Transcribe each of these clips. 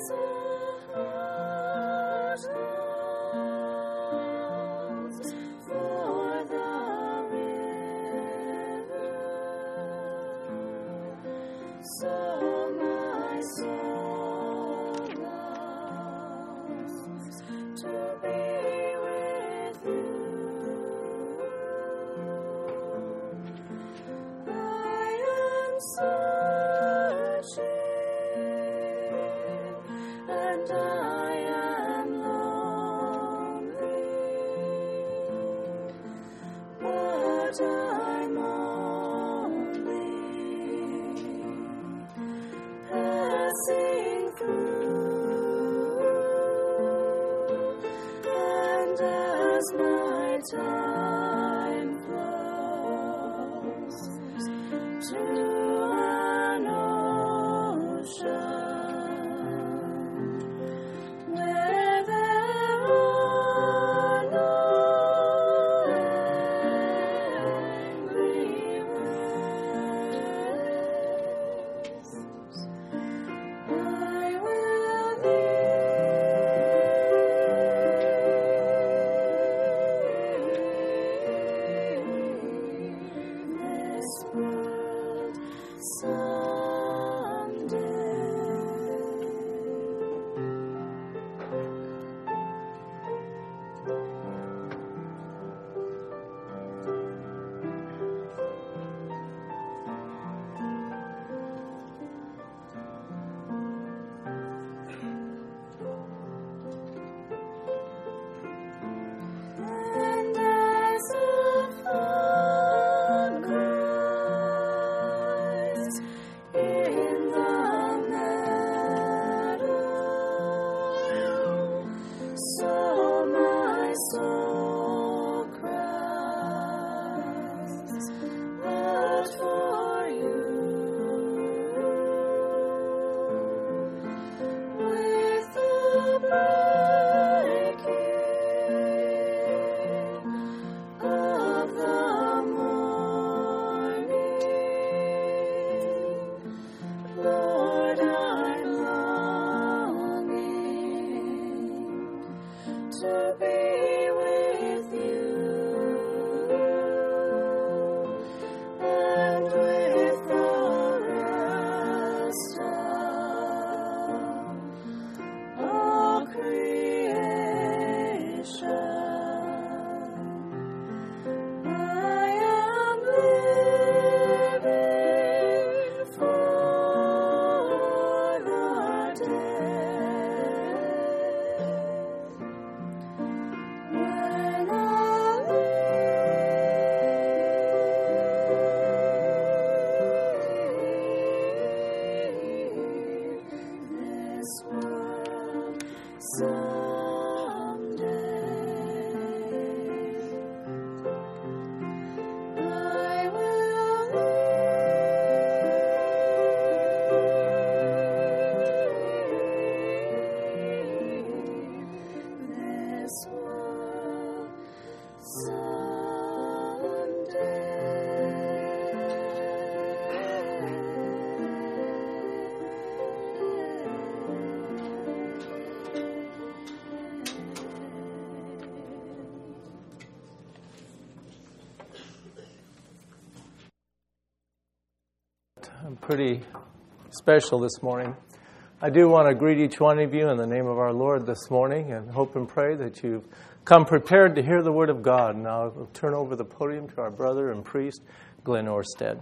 Pretty special this morning. I do want to greet each one of you in the name of our Lord this morning and hope and pray that you've come prepared to hear the Word of God. Now I'll turn over the podium to our brother and priest, Glenn Orsted.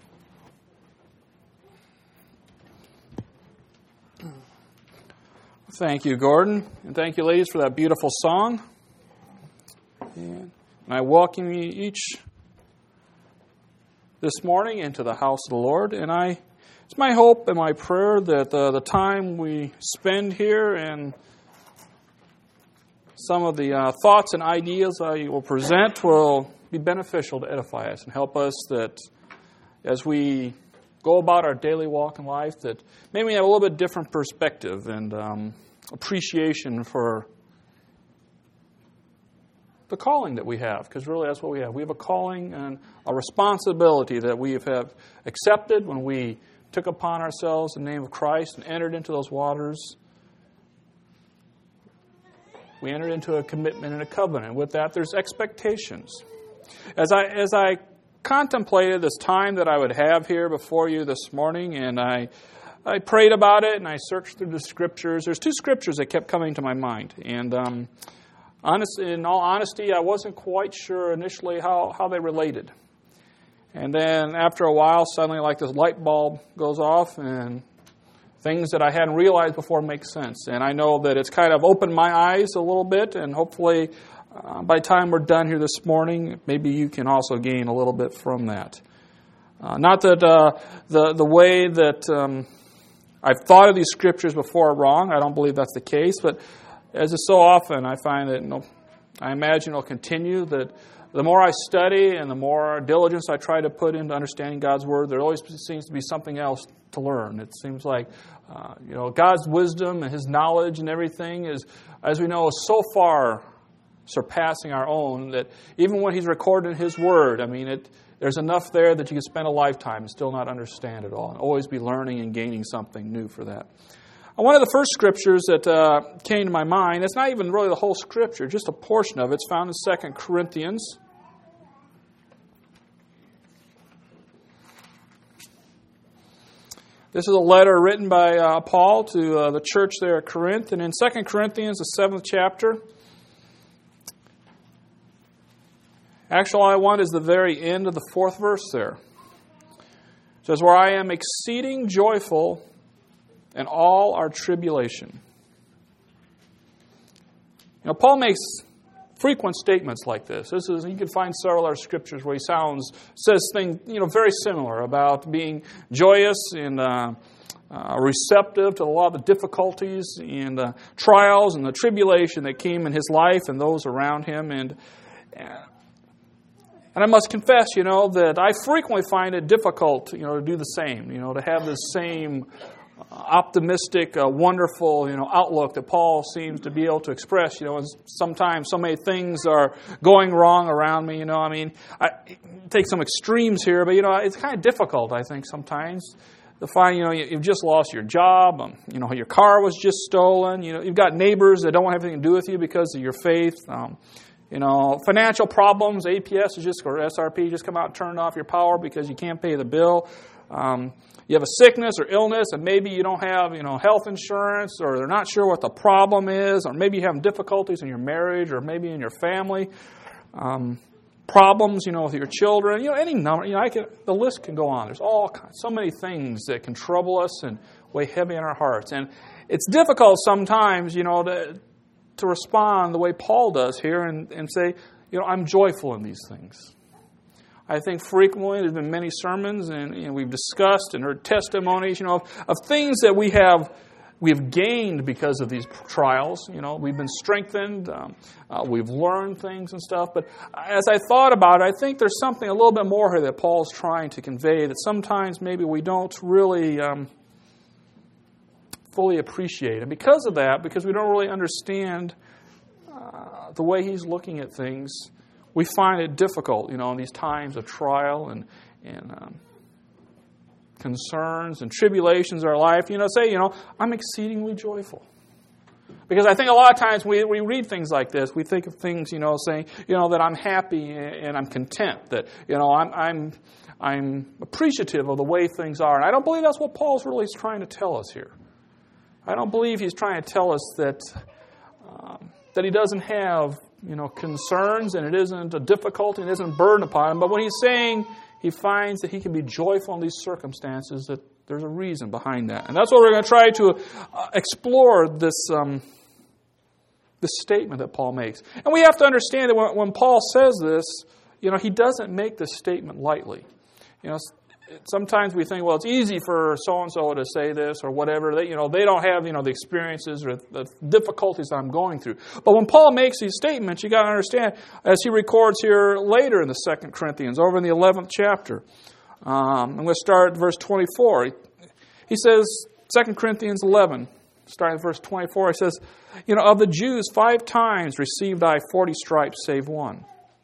Thank you, Gordon, and thank you, ladies, for that beautiful song. And I welcome you each this morning into the house of the Lord, and it's my hope and my prayer that the time we spend here and some of the thoughts and ideas I will present will be beneficial to edify us and help us that as we go about our daily walk in life, that maybe we have a little bit different perspective and appreciation for the calling that we have, because really that's what we have. We have a calling and a responsibility that we have accepted when we took upon ourselves the name of Christ and entered into those waters We entered into a commitment and a covenant. With that, there's expectations. As I contemplated this time that I would have here before you this morning, and I prayed about it, and I searched through the Scriptures. There's two Scriptures that kept coming to my mind. And in all honesty, I wasn't quite sure initially how they related. And then after a while, suddenly like this light bulb goes off, and things that I hadn't realized before make sense. And I know that it's kind of opened my eyes a little bit, and hopefully by the time we're done here this morning, maybe you can also gain a little bit from that. Not that the way that I've thought of these Scriptures before are wrong. I don't believe that's the case. But as is so often, I find that I imagine it'll continue, that the more I study and the more diligence I try to put into understanding God's Word, there always seems to be something else to learn. It seems like God's wisdom and His knowledge and everything is, as we know, is so far surpassing our own that even when He's recorded in His Word, there's enough there that you can spend a lifetime and still not understand it all, and always be learning and gaining something new for that. One of the first Scriptures that came to my mind, it's not even really the whole Scripture, just a portion of it. It's found in 2 Corinthians. This is a letter written by Paul to the church there at Corinth. And in 2 Corinthians, the 7th chapter, actually, all I want is the very end of the 4th verse there. It says, "Where I am exceeding joyful in all our tribulation." Paul makes frequent statements like this. You can find several other Scriptures where he says things very similar about being joyous and receptive to a lot of the difficulties and trials and the tribulation that came in his life and those around him. And I must confess, that I frequently find it difficult, to do the same, to have the same optimistic, wonderful, outlook that Paul seems to be able to express. And sometimes so many things are going wrong around me. I take some extremes here, but it's kind of difficult, I think, sometimes to find. You've just lost your job. Your car was just stolen. You've got neighbors that don't want anything to do with you because of your faith. Financial problems. APS or SRP just come out and turn off your power because you can't pay the bill. You have a sickness or illness, and maybe you don't have, health insurance, or they're not sure what the problem is, or maybe you have difficulties in your marriage, or maybe in your family. Problems, with your children. Any number. The list can go on. There's so many things that can trouble us and weigh heavy on our hearts, and it's difficult sometimes, to respond the way Paul does here and say, I'm joyful in these things. I think frequently there's been many sermons and we've discussed and heard testimonies, of things that we've gained because of these trials. We've been strengthened, we've learned things and stuff. But as I thought about it, I think there's something a little bit more here that Paul's trying to convey that sometimes maybe we don't really fully appreciate. And because of that, because we don't really understand the way he's looking at things, we find it difficult, in these times of trial and concerns and tribulations in our life, say, I'm exceedingly joyful. Because I think a lot of times we read things like this, we think of things, saying, that I'm happy and I'm content, that, I'm appreciative of the way things are. And I don't believe that's what Paul's really trying to tell us here. I don't believe he's trying to tell us that he doesn't have, concerns, and it isn't a difficulty, and it isn't a burden upon him. But when he's saying he finds that he can be joyful in these circumstances, that there's a reason behind that. And that's what we're going to try to explore this statement that Paul makes. And we have to understand that when Paul says this, he doesn't make this statement lightly. Sometimes we think, well, it's easy for so-and-so to say this or whatever. They don't have, the experiences or the difficulties I'm going through. But when Paul makes these statements, you got to understand, as he records here later in the 2 Corinthians, over in the 11th chapter, I'm going to start at verse 24. He says, 2 Corinthians 11, starting at verse 24, he says, of the Jews 5 times received I 40 stripes save one.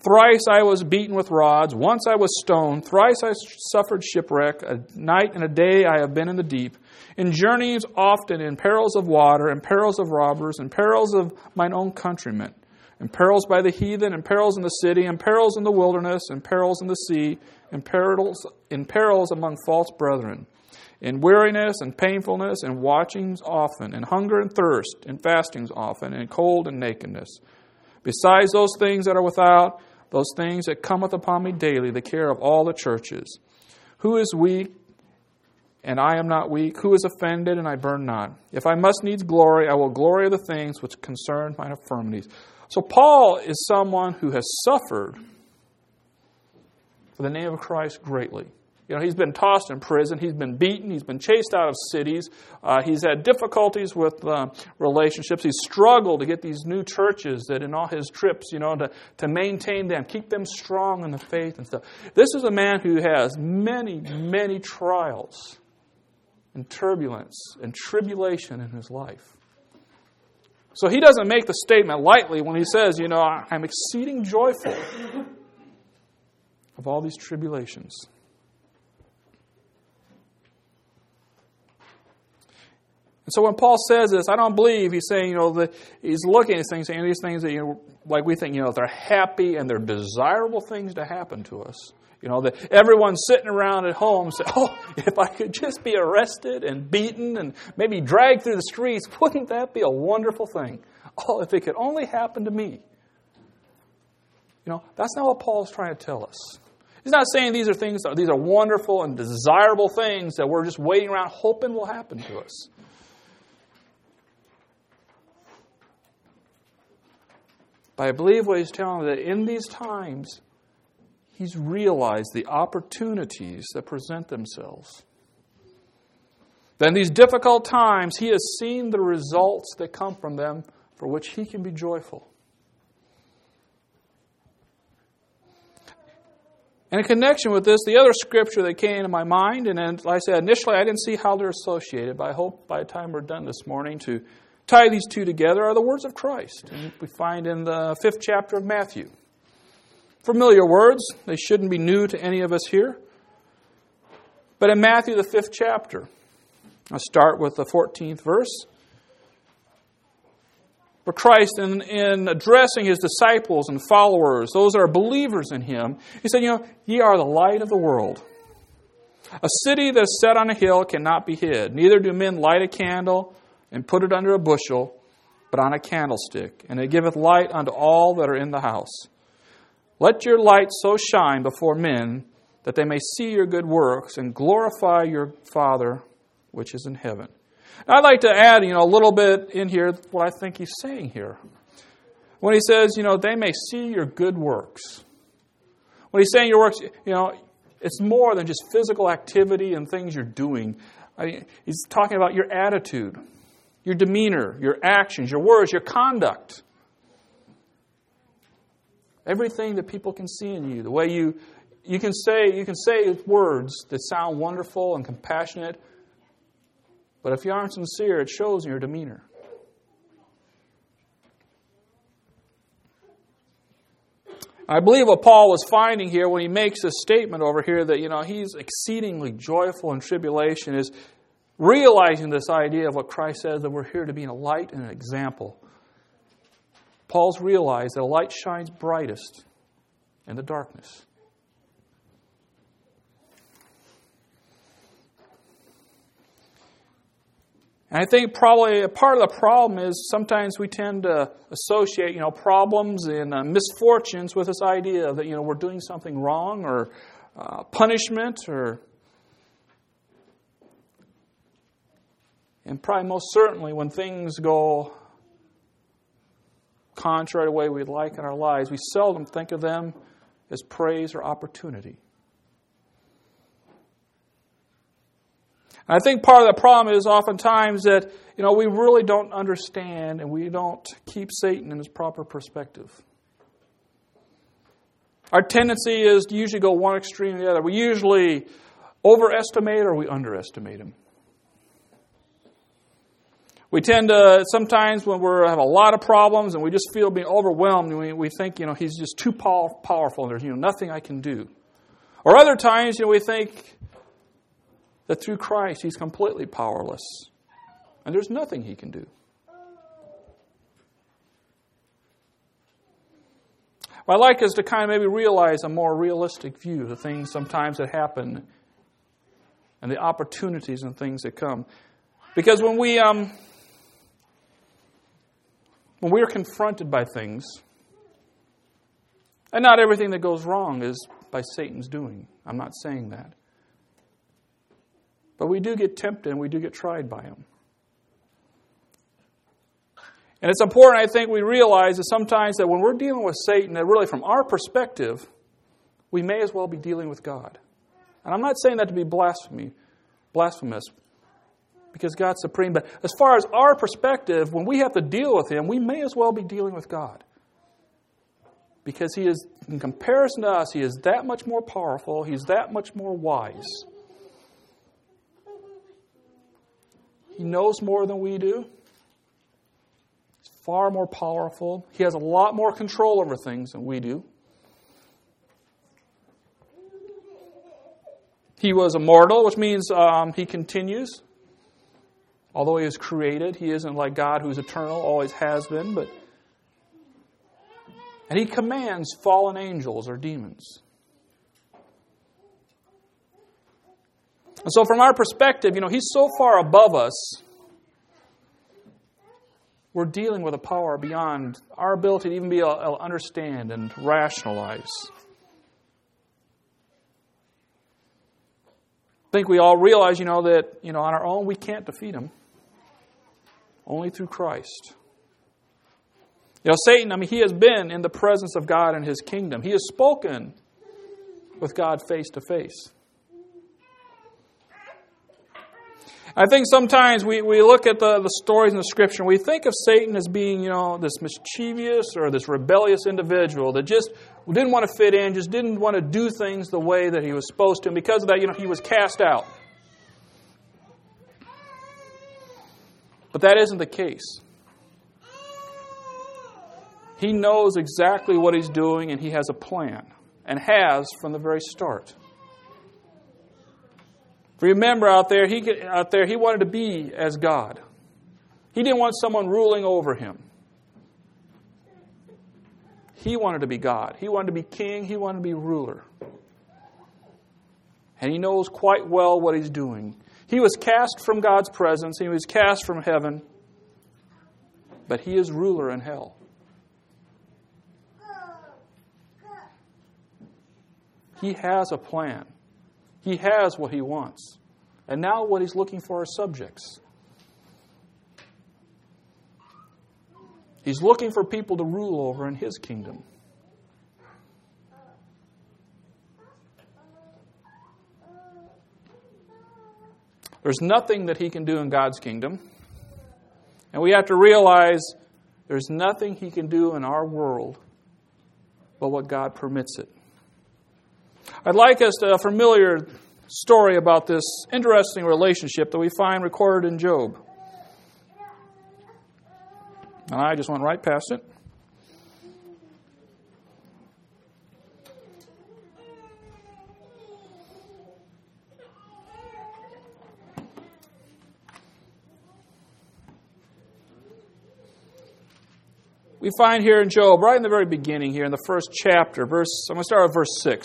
Thrice I was beaten with rods. Once I was stoned. Thrice I suffered shipwreck. A night and a day I have been in the deep. In journeyings often, in perils of water, in perils of robbers, in perils of mine own countrymen, in perils by the heathen, in perils in the city, in perils in the wilderness, in perils in the sea, in perils among false brethren, in weariness and painfulness, in watchings often, in hunger and thirst, in fastings often, in cold and nakedness. Besides those things that are without, those things that cometh upon me daily, the care of all the churches. Who is weak, and I am not weak? Who is offended, and I burn not? If I must needs glory, I will glory of the things which concern mine infirmities. So Paul is someone who has suffered for the name of Christ greatly. He's been tossed in prison. He's been beaten. He's been chased out of cities. He's had difficulties with relationships. He's struggled to get these new churches that in all his trips, to maintain them, keep them strong in the faith and stuff. This is a man who has many, many trials and turbulence and tribulation in his life. So he doesn't make the statement lightly when he says, I'm exceeding joyful of all these tribulations. And so when Paul says this, I don't believe he's saying, that he's looking at these things, saying these things that, like we think, they're happy and they're desirable things to happen to us. That everyone's sitting around at home saying, if I could just be arrested and beaten and maybe dragged through the streets, wouldn't that be a wonderful thing? Oh, if it could only happen to me. That's not what Paul's trying to tell us. He's not saying these are wonderful and desirable things that we're just waiting around hoping will happen to us. But I believe what he's telling us, that in these times, he's realized the opportunities that present themselves. That in these difficult times, he has seen the results that come from them for which he can be joyful. And in connection with this, the other scripture that came to my mind, and then, like I said, initially I didn't see how they're associated, but I hope by the time we're done this morning to tie these two together, are the words of Christ. And we find in the 5th chapter of Matthew. Familiar words. They shouldn't be new to any of us here. But in Matthew, the 5th chapter, I'll start with the 14th verse. For Christ, in addressing his disciples and followers, those that are believers in him, he said, ye are the light of the world. A city that is set on a hill cannot be hid. Neither do men light a candle and put it under a bushel, but on a candlestick, and it giveth light unto all that are in the house. Let your light so shine before men that they may see your good works and glorify your Father which is in heaven. Now, I'd like to add, a little bit in here what I think he's saying here. When he says, they may see your good works. When he's saying your works, it's more than just physical activity and things you're doing. He's talking about your attitude, your demeanor, your actions, your words, your conduct. Everything that people can see in you, the way you can say words that sound wonderful and compassionate, but if you aren't sincere, it shows in your demeanor. I believe what Paul was finding here when he makes this statement over here that, he's exceedingly joyful in tribulation is realizing this idea of what Christ says, that we're here to be a light and an example. Paul's realized that a light shines brightest in the darkness. And I think probably a part of the problem is sometimes we tend to associate, problems and misfortunes with this idea that, we're doing something wrong or punishment and probably most certainly when things go contrary to the way we'd like in our lives, we seldom think of them as praise or opportunity. I think part of the problem is oftentimes that, we really don't understand and we don't keep Satan in his proper perspective. Our tendency is to usually go one extreme or the other. We usually overestimate or we underestimate him. We tend to, sometimes when we have a lot of problems and we just feel being overwhelmed, we think, he's just too powerful. There's, nothing I can do. Or other times, we think that through Christ, he's completely powerless. And there's nothing he can do. I'd like us to kind of maybe realize a more realistic view of the things sometimes that happen and the opportunities and things that come. Because when we are confronted by things, and not everything that goes wrong is by Satan's doing. I'm not saying that. But we do get tempted and we do get tried by him. And it's important, I think, we realize that sometimes that when we're dealing with Satan, that really from our perspective, we may as well be dealing with God. And I'm not saying that to be blasphemous, because God's supreme. But as far as our perspective, when we have to deal with him, we may as well be dealing with God. Because he is, in comparison to us, he is that much more powerful, he's that much more wise. He knows more than we do. Far more powerful. He has a lot more control over things than we do. He was immortal, which means he continues. Although he is created, he isn't like God who's eternal, always has been. And he commands fallen angels or demons. And so from our perspective, he's so far above us, we're dealing with a power beyond our ability to even be able to understand and rationalize. I think we all realize, that, on our own we can't defeat him. Only through Christ. Satan, he has been in the presence of God in his kingdom. He has spoken with God face to face. I think sometimes we look at the stories in the Scripture and we think of Satan as being, this mischievous or this rebellious individual that just didn't want to fit in, just didn't want to do things the way that he was supposed to. And because of that, he was cast out. But that isn't the case. He knows exactly what he's doing and he has a plan. And has from the very start. Remember out there, he wanted to be as God. He didn't want someone ruling over him. He wanted to be God. He wanted to be king. He wanted to be ruler. And he knows quite well what he's doing. He was cast from God's presence. He was cast from heaven. But he is ruler in hell. He has a plan. He has what he wants. And now what he's looking for are subjects. He's looking for people to rule over in his kingdom. There's nothing that he can do in God's kingdom. And we have to realize there's nothing he can do in our world but what God permits it. I'd like us to a familiar story about this interesting relationship that we find recorded in Job. And I just went right past it. We find here in Job, right in the very beginning here, in the first chapter, I'm going to start with verse 6.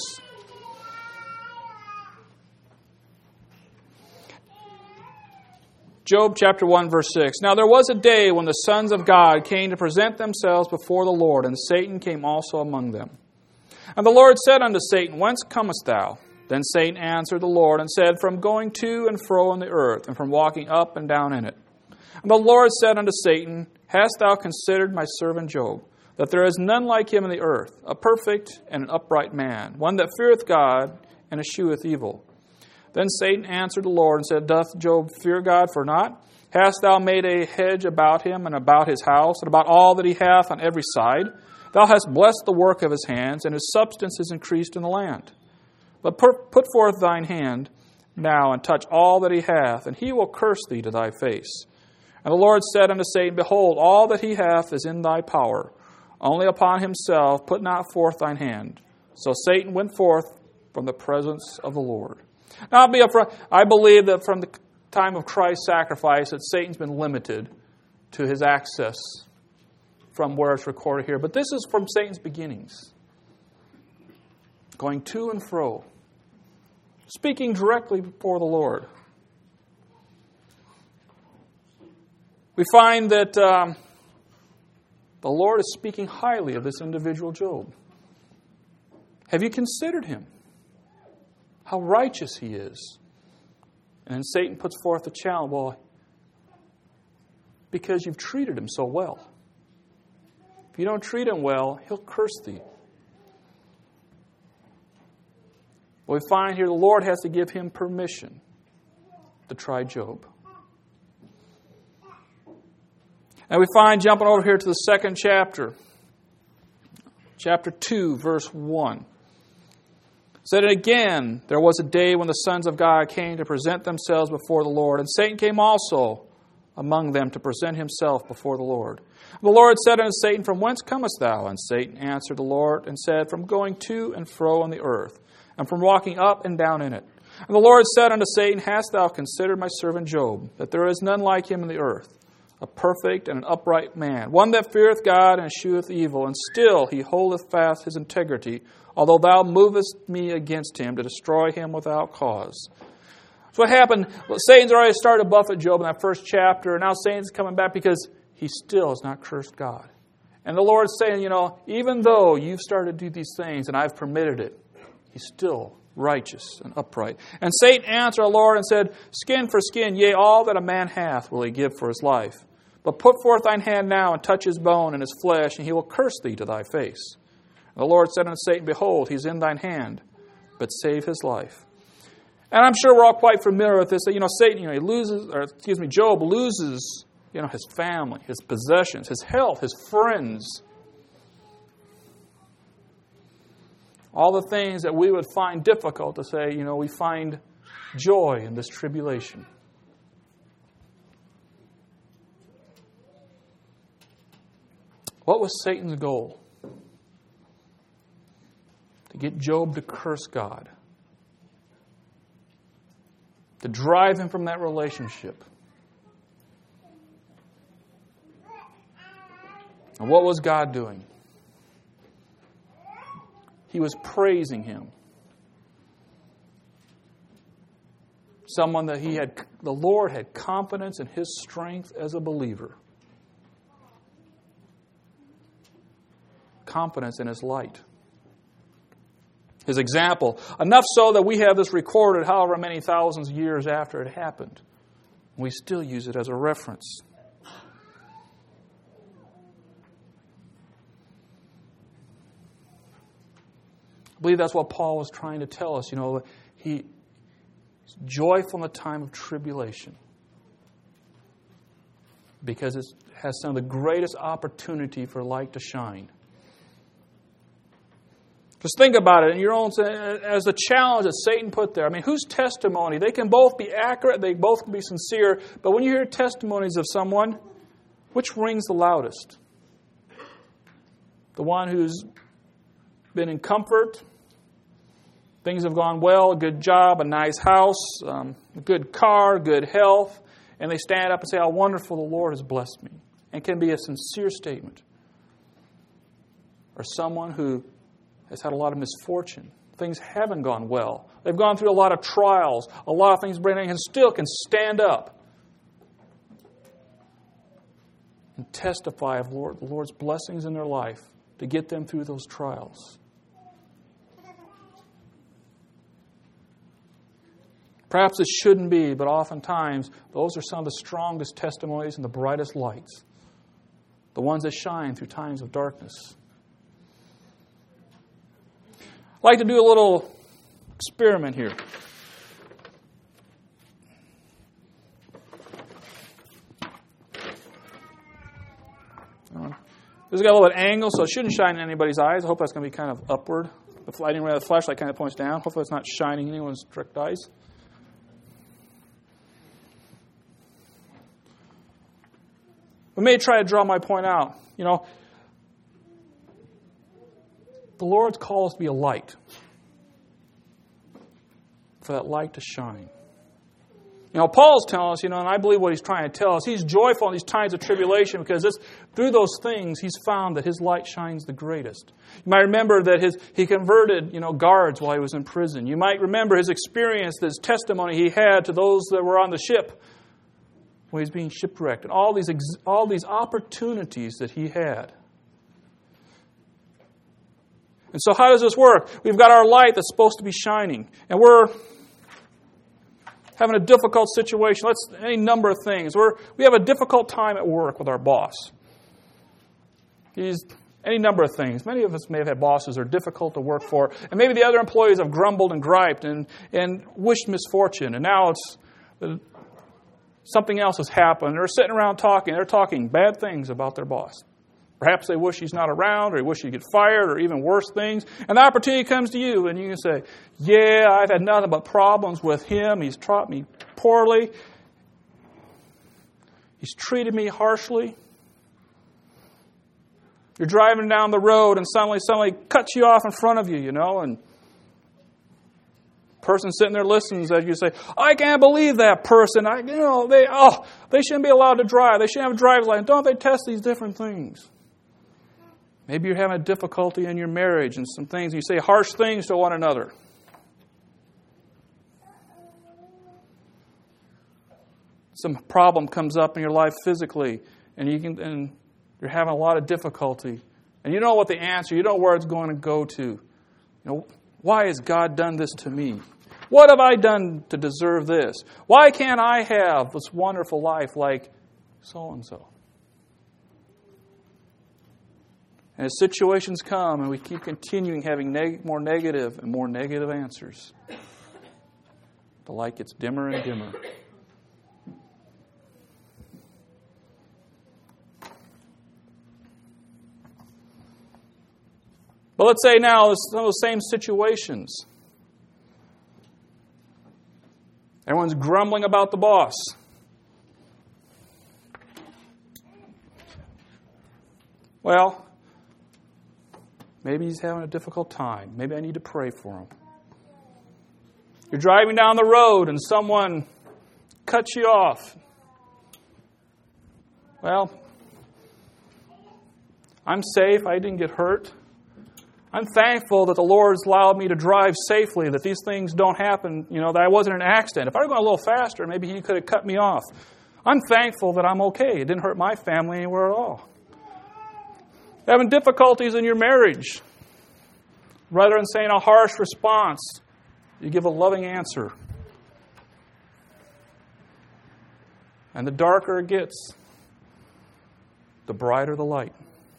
Job chapter 1, verse 6. Now there was a day when the sons of God came to present themselves before the Lord, and Satan came also among them. And the Lord said unto Satan, Whence comest thou? Then Satan answered the Lord and said, From going to and fro in the earth, and from walking up and down in it. And the Lord said unto Satan, Hast thou considered my servant Job, that there is none like him in the earth, a perfect and an upright man, one that feareth God and escheweth evil? Then Satan answered the Lord and said, Doth Job fear God for naught? Hast thou made a hedge about him and about his house and about all that he hath on every side? Thou hast blessed the work of his hands, and his substance is increased in the land. But put forth thine hand now and touch all that he hath, and he will curse thee to thy face. And the Lord said unto Satan, Behold, all that he hath is in thy power. Only upon himself put not forth thine hand. So Satan went forth from the presence of the Lord. Now, I'll be upfront. I believe that from the time of Christ's sacrifice that Satan's been limited to his access from where it's recorded here. But this is from Satan's beginnings. Going to and fro. Speaking directly before the Lord. We find that the Lord is speaking highly of this individual Job. Have you considered him? How righteous he is. And then Satan puts forth the challenge, well, because you've treated him so well. If you don't treat him well, he'll curse thee. But we find here the Lord has to give him permission to try Job. And we find, jumping over here to the second chapter, chapter 2, verse 1. Said, and again, there was a day when the sons of God came to present themselves before the Lord, and Satan came also among them to present himself before the Lord. The Lord said unto Satan, From whence comest thou? And Satan answered the Lord and said, From going to and fro on the earth, and from walking up and down in it. And the Lord said unto Satan, Hast thou considered my servant Job, that there is none like him in the earth, a perfect and an upright man, one that feareth God and escheweth evil, and still he holdeth fast his integrity, although thou movest me against him to destroy him without cause. So what happened? Well, Satan's already started to buffet Job in that first chapter, and now Satan's coming back because he still has not cursed God. And the Lord's saying, even though you've started to do these things and I've permitted it, he's still righteous and upright. And Satan answered the Lord and said, Skin for skin, yea, all that a man hath will he give for his life. But put forth thine hand now and touch his bone and his flesh, and he will curse thee to thy face. And the Lord said unto Satan, Behold, he's in thine hand, but save his life. And I'm sure we're all quite familiar with this. That, Satan, Job loses, his family, his possessions, his health, his friends. All the things that we would find difficult to say, we find joy in this tribulation. What was Satan's goal? To get Job to curse God. To drive him from that relationship. And what was God doing? He was praising him. Someone that the Lord had confidence in his strength as a believer. Confidence in his light. His example. Enough so that we have this recorded however many thousands of years after it happened. We still use it as a reference. I believe that's what Paul was trying to tell us. He's joyful in the time of tribulation. Because it has some of the greatest opportunity for light to shine. Just think about it in your own, as the challenge that Satan put there. Whose testimony? They can both be accurate, they both can be sincere, but when you hear testimonies of someone, which rings the loudest? The one who's been in comfort, things have gone well, a good job, a nice house, a good car, good health, and they stand up and say, how wonderful the Lord has blessed me. And can be a sincere statement. Or someone who has had a lot of misfortune. Things haven't gone well. They've gone through a lot of trials, a lot of things bringing, and still can stand up and testify of the Lord's blessings in their life to get them through those trials. Perhaps it shouldn't be, but oftentimes those are some of the strongest testimonies and the brightest lights. The ones that shine through times of darkness. I'd like to do a little experiment here. This has got a little bit of angle, so it shouldn't shine in anybody's eyes. I hope that's going to be kind of upward. The flashlight kind of points down. Hopefully it's not shining in anyone's direct eyes. may try to draw my point out. You know, the Lord's called us to be a light, for that light to shine. You know, Paul's telling us, and I believe what he's trying to tell us, he's joyful in these times of tribulation because through those things he's found that his light shines the greatest. You might remember that he converted, guards while he was in prison. You might remember his experience, his testimony he had to those that were on the ship when he was being shipwrecked, and all these opportunities that he had. And so how does this work? We've got our light that's supposed to be shining, and we're having a difficult situation. Any number of things. We have a difficult time at work with our boss. Any number of things. Many of us may have had bosses that are difficult to work for, and maybe the other employees have grumbled and griped and wished misfortune, and now something else has happened. They're sitting around talking. They're talking bad things about their boss. Perhaps they wish he's not around, or they wish he'd get fired, or even worse things. And the opportunity comes to you, and you can say, yeah, I've had nothing but problems with him. He's taught me poorly. He's treated me harshly. You're driving down the road, and suddenly somebody cuts you off in front of you, and the person sitting there listens as you say, I can't believe that person. They shouldn't be allowed to drive. They shouldn't have a driver's license. Don't they test these different things? Maybe you're having a difficulty in your marriage and some things. You say harsh things to one another. Some problem comes up in your life physically, and you're having a lot of difficulty. And you know what the answer, you know where it's going to go to. Why has God done this to me? What have I done to deserve this? Why can't I have this wonderful life like so-and-so? And as situations come and we keep continuing having more negative and more negative answers, the light gets dimmer and dimmer. But let's say now, some of those same situations. Everyone's grumbling about the boss. Well, maybe he's having a difficult time. Maybe I need to pray for him. You're driving down the road and someone cuts you off. Well, I'm safe. I didn't get hurt. I'm thankful that the Lord's allowed me to drive safely, that these things don't happen, that I wasn't in an accident. If I were going a little faster, maybe he could have cut me off. I'm thankful that I'm okay. It didn't hurt my family anywhere at all. Having difficulties in your marriage. Rather than saying a harsh response, you give a loving answer. And the darker it gets, the brighter the light.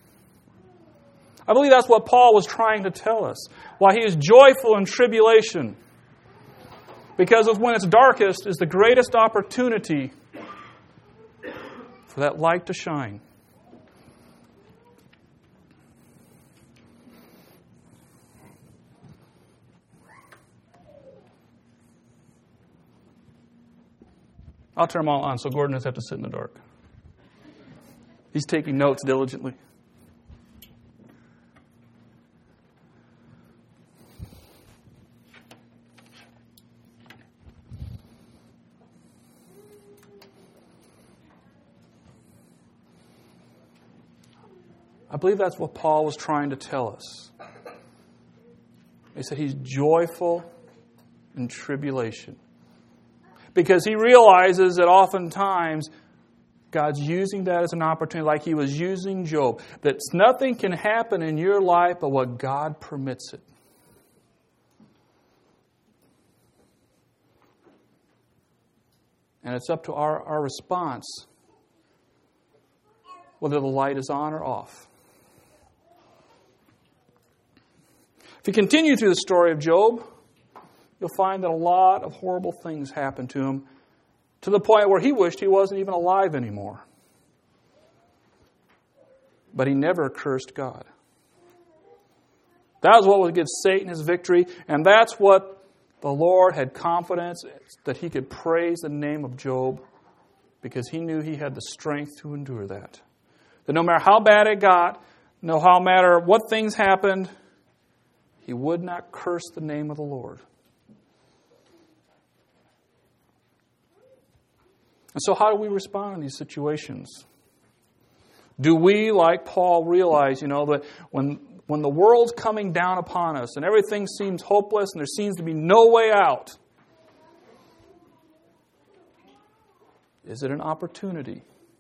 I believe that's what Paul was trying to tell us. Why he is joyful in tribulation. Because of when it's darkest is the greatest opportunity for that light to shine. I'll turn them all on so Gordon doesn't have to sit in the dark. He's taking notes diligently. I believe that's what Paul was trying to tell us. He said he's joyful in tribulation. Because he realizes that oftentimes God's using that as an opportunity, like he was using Job, that nothing can happen in your life but what God permits it. And it's up to our response, whether the light is on or off. If you continue through the story of Job, you'll find that a lot of horrible things happened to him to the point where he wished he wasn't even alive anymore. But he never cursed God. That was what would give Satan his victory, and that's what the Lord had confidence that he could praise the name of Job because he knew he had the strength to endure that. That no matter how bad it got, no matter what things happened, he would not curse the name of the Lord. And so how do we respond in these situations? Do we, like Paul, realize, that when the world's coming down upon us and everything seems hopeless and there seems to be no way out, is it an opportunity?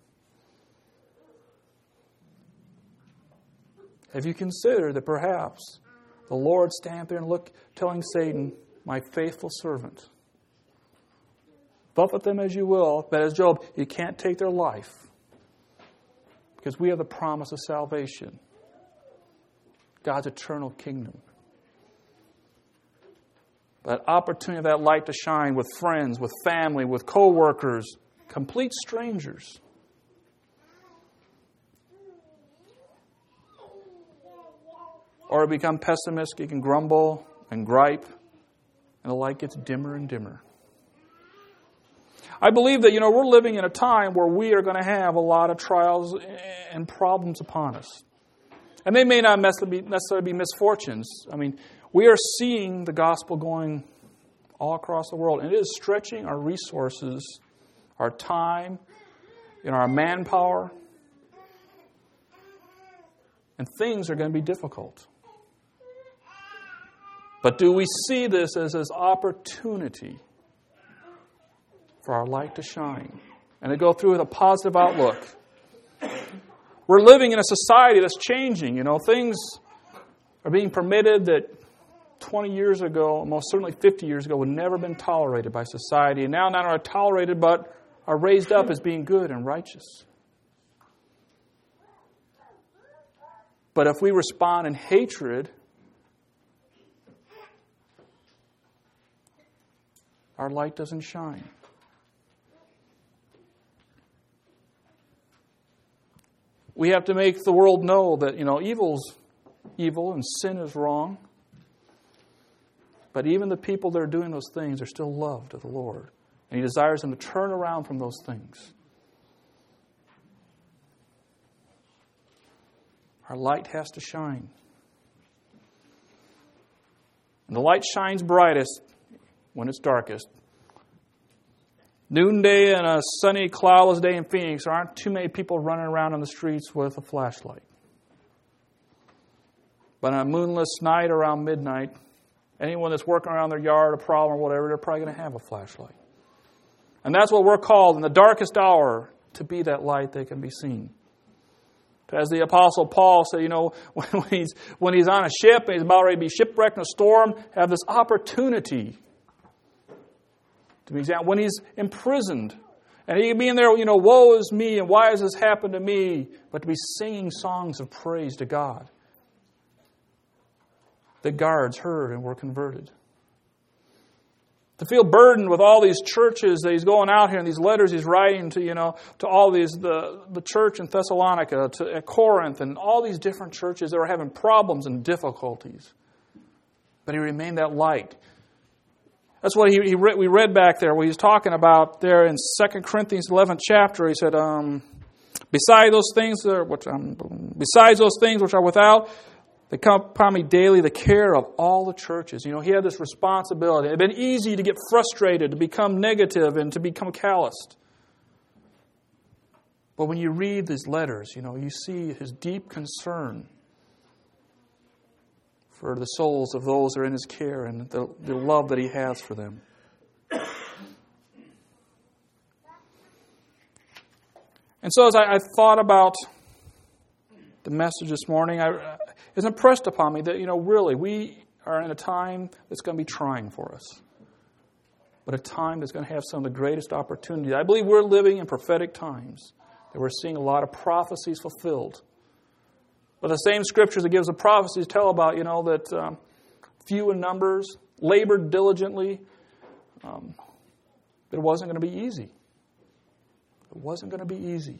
Have you considered that perhaps the Lord standing there and telling Satan, my faithful servant, buffet them as you will, but as Job, you can't take their life because we have the promise of salvation, God's eternal kingdom. That opportunity of that light to shine with friends, with family, with co-workers, complete strangers. Or become pessimistic and grumble and gripe, and the light gets dimmer and dimmer. I believe that, we're living in a time where we are going to have a lot of trials and problems upon us. And they may not necessarily be misfortunes. I mean, we are seeing the gospel going all across the world. And it is stretching our resources, our time, our manpower. And things are going to be difficult. But do we see this as this opportunity for our light to shine and to go through with a positive outlook? We're living in a society that's changing. Things are being permitted that 20 years ago, most certainly 50 years ago, would never have been tolerated by society. And now not only are tolerated, but are raised up as being good and righteous. But if we respond in hatred, our light doesn't shine. We have to make the world know that, evil's evil and sin is wrong. But even the people that are doing those things are still loved of the Lord. And He desires them to turn around from those things. Our light has to shine. And the light shines brightest when it's darkest. Noonday and a sunny, cloudless day in Phoenix, there aren't too many people running around on the streets with a flashlight. But on a moonless night around midnight, anyone that's working around their yard, a problem or whatever, they're probably going to have a flashlight. And that's what we're called in the darkest hour, to be that light that can be seen. As the Apostle Paul said, when he's on a ship and he's about ready to be shipwrecked in a storm, have this opportunity to be examined. When he's imprisoned, and he can be in there, woe is me, and why has this happened to me? But to be singing songs of praise to God. The guards heard and were converted. To feel burdened with all these churches that he's going out here and these letters he's writing to, to all these, the church in Thessalonica, at Corinth, and all these different churches that are having problems and difficulties. But he remained that light. That's what we read back there, where he's talking about there in 2 Corinthians 11th chapter. He said, besides those things which are without, they come upon me daily, the care of all the churches. He had this responsibility. It had been easy to get frustrated, to become negative, and to become calloused. But when you read these letters, you see his deep concern for the souls of those that are in his care and the love that he has for them. And so as I thought about the message this morning, it's impressed upon me that, really, we are in a time that's going to be trying for us. But a time that's going to have some of the greatest opportunities. I believe we're living in prophetic times, that we're seeing a lot of prophecies fulfilled. But the same scriptures that gives the prophecies tell about, that few in numbers, labored diligently, that it wasn't going to be easy. It wasn't going to be easy.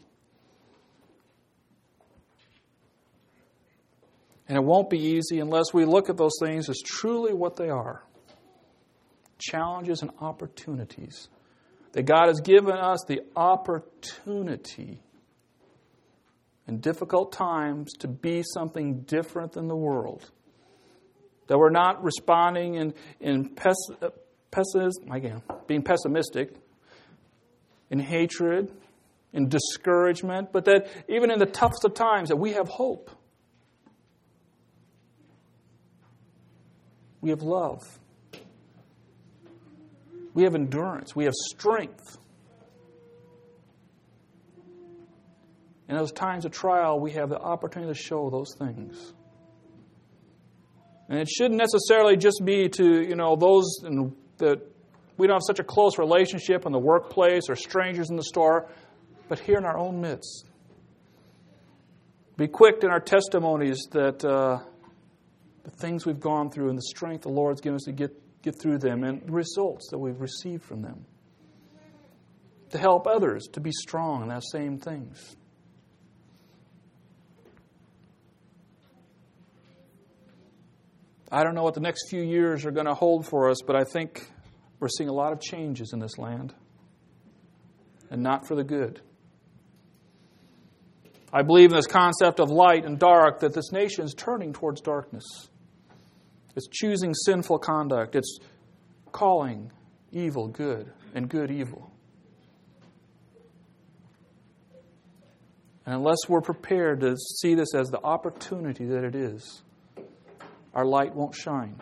And it won't be easy unless we look at those things as truly what they are. Challenges and opportunities. That God has given us the opportunity in difficult times to be something different than the world. That we're not responding in being pessimistic, in hatred, in discouragement, but that even in the toughest of times that we have hope. We have love. We have endurance. We have strength. In those times of trial, we have the opportunity to show those things. And it shouldn't necessarily just be to, those that we don't have such a close relationship in the workplace or strangers in the store, but here in our own midst. Be quick in our testimonies that the things we've gone through and the strength the Lord's given us to get through them and the results that we've received from them. To help others to be strong in those same things. I don't know what the next few years are going to hold for us, but I think we're seeing a lot of changes in this land. And not for the good. I believe in this concept of light and dark, that this nation is turning towards darkness. It's choosing sinful conduct. It's calling evil good and good evil. And unless we're prepared to see this as the opportunity that it is, our light won't shine.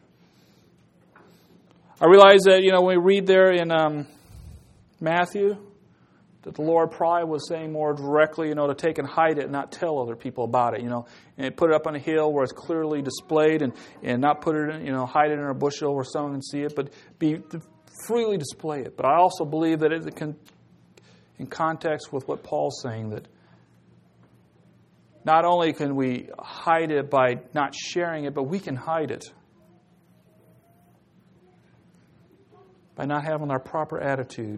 I realize that, when we read there in Matthew, that the Lord probably was saying more directly, to take and hide it and not tell other people about it, and put it up on a hill where it's clearly displayed and not put it in, hide it in a bushel where someone can see it, but freely display it. But I also believe that it can, in context with what Paul's saying, that not only can we hide it by not sharing it, but we can hide it by not having our proper attitude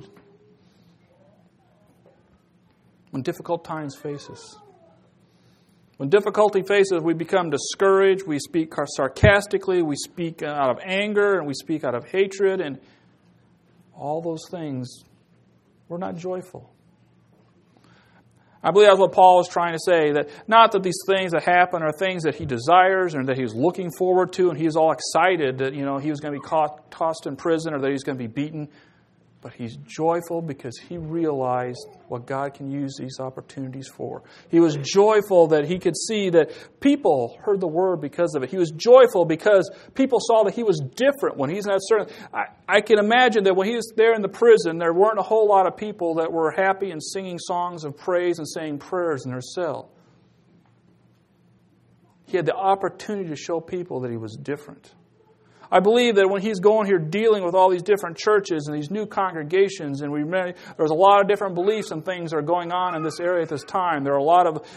when difficult times face us. When difficulty faces us, we become discouraged, we speak sarcastically, we speak out of anger, and we speak out of hatred, and all those things, we're not joyful. I believe that's what Paul is trying to say, that not that these things that happen are things that he desires and that he's looking forward to and he's all excited that, he was going to be tossed in prison or that he's going to be beaten, but he's joyful because he realized what God can use these opportunities for. He was joyful that he could see that people heard the word because of it. He was joyful because people saw that he was different when he's not certain. I can imagine that when he was there in the prison, there weren't a whole lot of people that were happy and singing songs of praise and saying prayers in their cell. He had the opportunity to show people that he was different. I believe that when he's going here dealing with all these different churches and these new congregations, and there's a lot of different beliefs and things that are going on in this area at this time. There are a lot of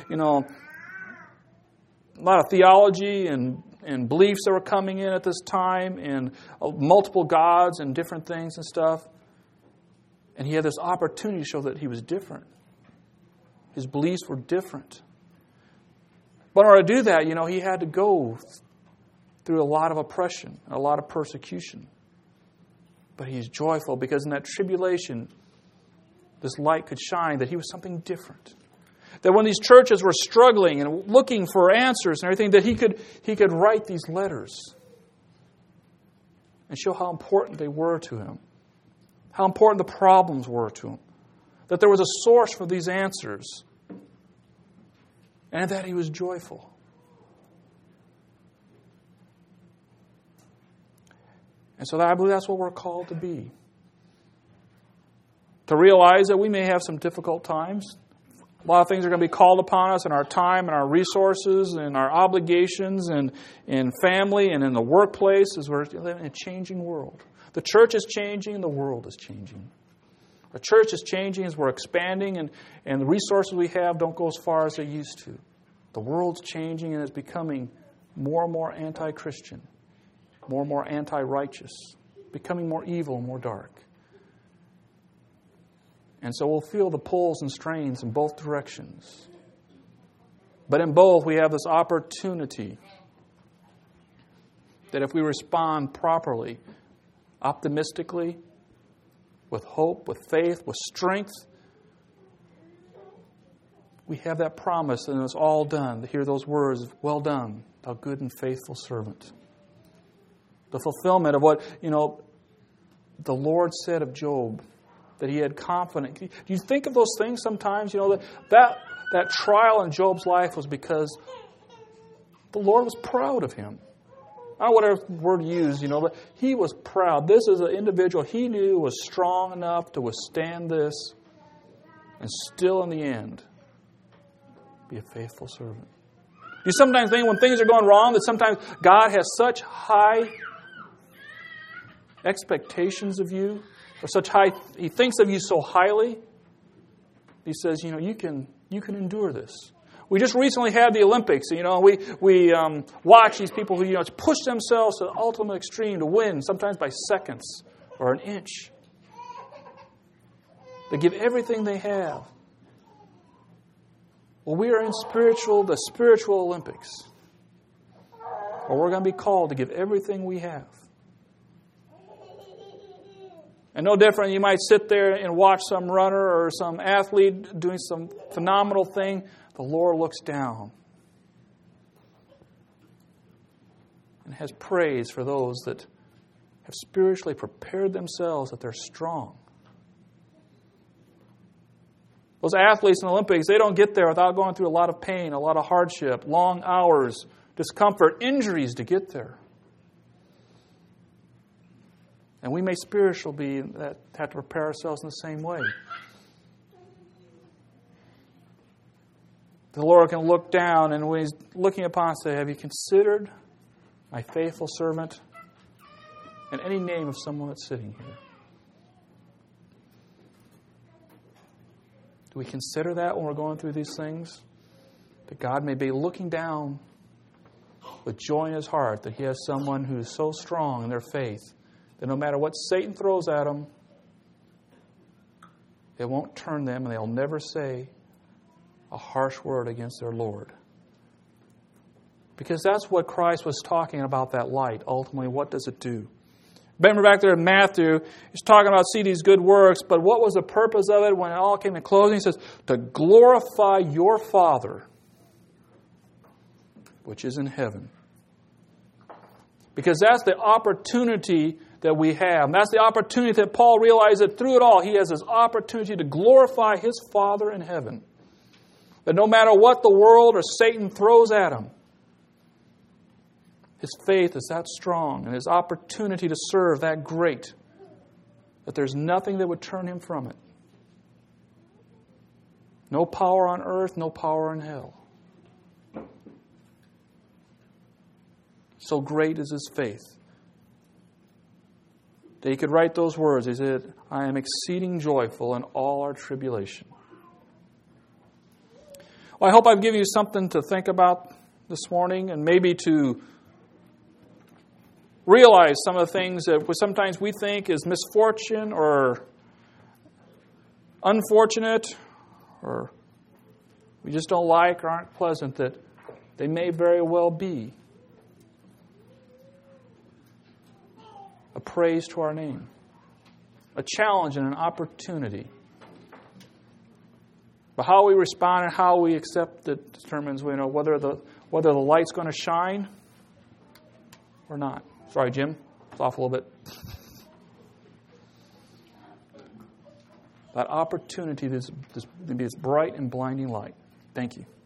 theology and beliefs that were coming in at this time, and multiple gods and different things and stuff. And he had this opportunity to show that he was different. His beliefs were different. But in order to do that, he had to go through a lot of oppression, a lot of persecution. But he's joyful because in that tribulation, this light could shine, that he was something different. That when these churches were struggling and looking for answers and everything, that he could write these letters and show how important they were to him, how important the problems were to him, that there was a source for these answers, and that he was joyful. And so I believe that's what we're called to be. To realize that we may have some difficult times. A lot of things are going to be called upon us in our time and our resources and our obligations and in family and in the workplace as we're living in a changing world. The church is changing, the world is changing. The church is changing as we're expanding and the resources we have don't go as far as they used to. The world's changing and is becoming more and more anti-Christian. More and more anti-righteous, becoming more evil and more dark. And so we'll feel the pulls and strains in both directions. But in both, we have this opportunity that if we respond properly, optimistically, with hope, with faith, with strength, we have that promise and it's all done. To hear those words, well done, thou good and faithful servant. The fulfillment of what, the Lord said of Job, that he had confidence. Do you think of those things sometimes? That trial in Job's life was because the Lord was proud of him. I don't know whatever word used, but he was proud. This is an individual he knew was strong enough to withstand this and still in the end be a faithful servant. You sometimes think when things are going wrong that sometimes God has such high expectations of you, or He thinks of you so highly. He says, you can endure this. We just recently had the Olympics. We watch these people who push themselves to the ultimate extreme to win, sometimes by seconds or an inch. They give everything they have. Well, we are in the spiritual Olympics, or we're going to be called to give everything we have. And no different, you might sit there and watch some runner or some athlete doing some phenomenal thing. The Lord looks down and has praise for those that have spiritually prepared themselves, that they're strong. Those athletes in the Olympics, they don't get there without going through a lot of pain, a lot of hardship, long hours, discomfort, injuries to get there. And we may spiritually have to prepare ourselves in the same way. The Lord can look down, and when He's looking upon us, say, have you considered my faithful servant? And any name of someone that's sitting here. Do we consider that when we're going through these things? That God may be looking down with joy in His heart that He has someone who is so strong in their faith that no matter what Satan throws at them, it won't turn them, and they'll never say a harsh word against their Lord. Because that's what Christ was talking about, that light. Ultimately, what does it do? Remember back there in Matthew, he's talking about see these good works, but what was the purpose of it when it all came to closing? He says, to glorify your Father, which is in heaven. Because that's the opportunity that we have. And that's the opportunity that Paul realized that through it all, he has this opportunity to glorify his Father in heaven. That no matter what the world or Satan throws at him, his faith is that strong and his opportunity to serve that great that there's nothing that would turn him from it. No power on earth, no power in hell. So great is his faith that he could write those words. He said, I am exceeding joyful in all our tribulation. Well, I hope I've given you something to think about this morning, and maybe to realize some of the things that sometimes we think is misfortune or unfortunate or we just don't like or aren't pleasant, that they may very well be a praise to our name, a challenge and an opportunity. But how we respond and how we accept it determines whether the light's going to shine or not. Sorry, Jim. It's off a little bit. That opportunity to be this bright and blinding light. Thank you.